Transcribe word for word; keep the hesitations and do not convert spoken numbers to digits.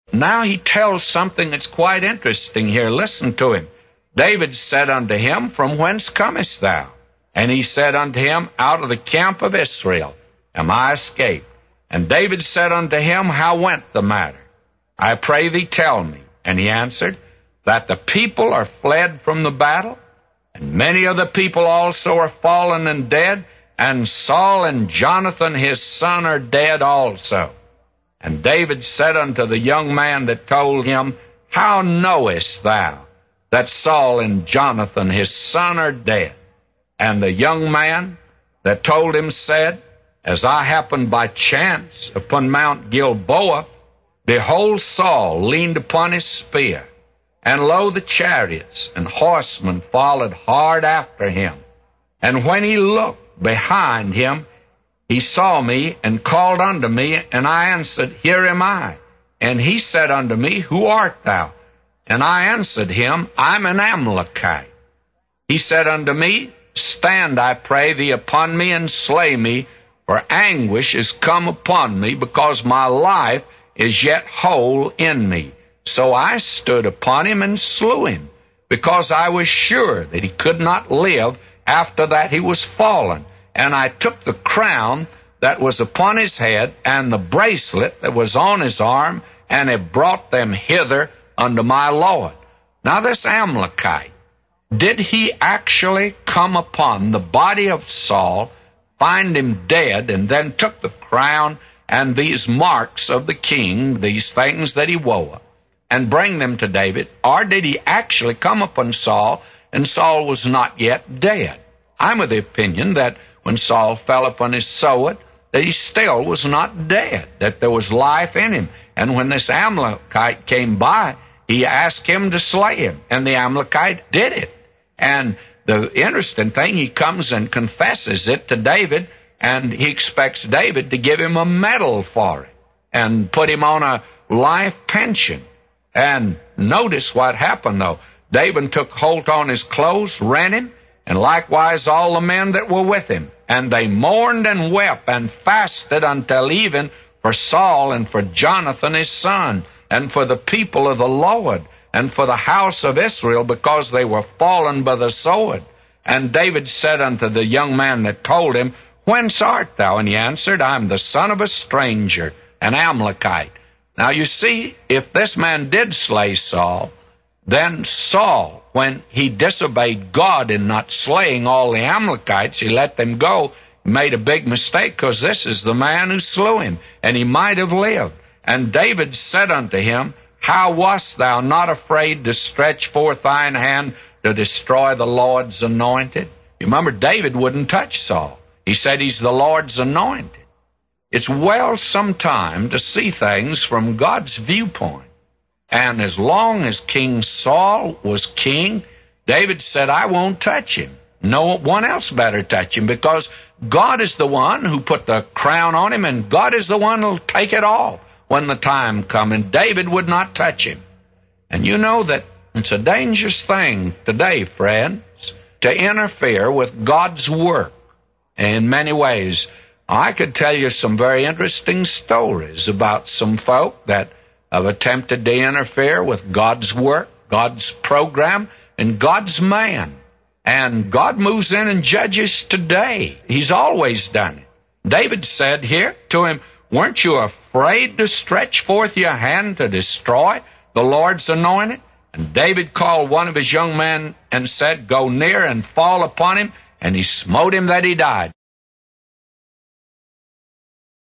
Now he tells something that's quite interesting here. Listen to him. David said unto him, From whence comest thou? And he said unto him, Out of the camp of Israel am I escaped. And David said unto him, How went the matter? I pray thee, tell me. And he answered, That the people are fled from the battle, and many of the people also are fallen and dead, and Saul and Jonathan his son are dead also. And David said unto the young man that told him, How knowest thou that Saul and Jonathan his son are dead? And the young man that told him said, As I happened by chance upon Mount Gilboa, behold, Saul leaned upon his spear, and lo, the chariots and horsemen followed hard after him. And when he looked behind him, he saw me and called unto me, and I answered, Here am I. And he said unto me, Who art thou? And I answered him, I'm an Amalekite. He said unto me, Stand, I pray thee, upon me, and slay me, for anguish is come upon me, because my life is yet whole in me. So I stood upon him and slew him, because I was sure that he could not live after that he was fallen. And I took the crown that was upon his head, and the bracelet that was on his arm, and have brought them hither unto my Lord. Now this Amalekite, did he actually come upon the body of Saul, find him dead, and then took the crown and these marks of the king, these things that he wore, and bring them to David? Or did he actually come upon Saul, and Saul was not yet dead? I'm of the opinion that when Saul fell upon his sword, that he still was not dead, that there was life in him. And when this Amalekite came by, he asked him to slay him, and the Amalekite did it. And the interesting thing, he comes and confesses it to David, and he expects David to give him a medal for it and put him on a life pension. And notice what happened, though. David took hold on his clothes, rent him, and likewise all the men that were with him. And they mourned and wept and fasted until even for Saul and for Jonathan his son, and for the people of the Lord, and for the house of Israel, because they were fallen by the sword. And David said unto the young man that told him, Whence art thou? And he answered, I am the son of a stranger, an Amalekite. Now you see, if this man did slay Saul, then Saul, when he disobeyed God in not slaying all the Amalekites, he let them go, made a big mistake, because this is the man who slew him, and he might have lived. And David said unto him, How wast thou not afraid to stretch forth thine hand to destroy the Lord's anointed? You remember, David wouldn't touch Saul. He said he's the Lord's anointed. It's well sometime to see things from God's viewpoint. And as long as King Saul was king, David said, I won't touch him. No one else better touch him, because God is the one who put the crown on him, and God is the one who'll take it off when the time comes. And David would not touch him. And you know that it's a dangerous thing today, friends, to interfere with God's work in many ways. I could tell you some very interesting stories about some folk that have attempted to interfere with God's work, God's program, and God's man. And God moves in and judges today. He's always done it. David said here to him, Weren't you afraid to stretch forth your hand to destroy the Lord's anointed? And David called one of his young men and said, Go near and fall upon him. And he smote him that he died.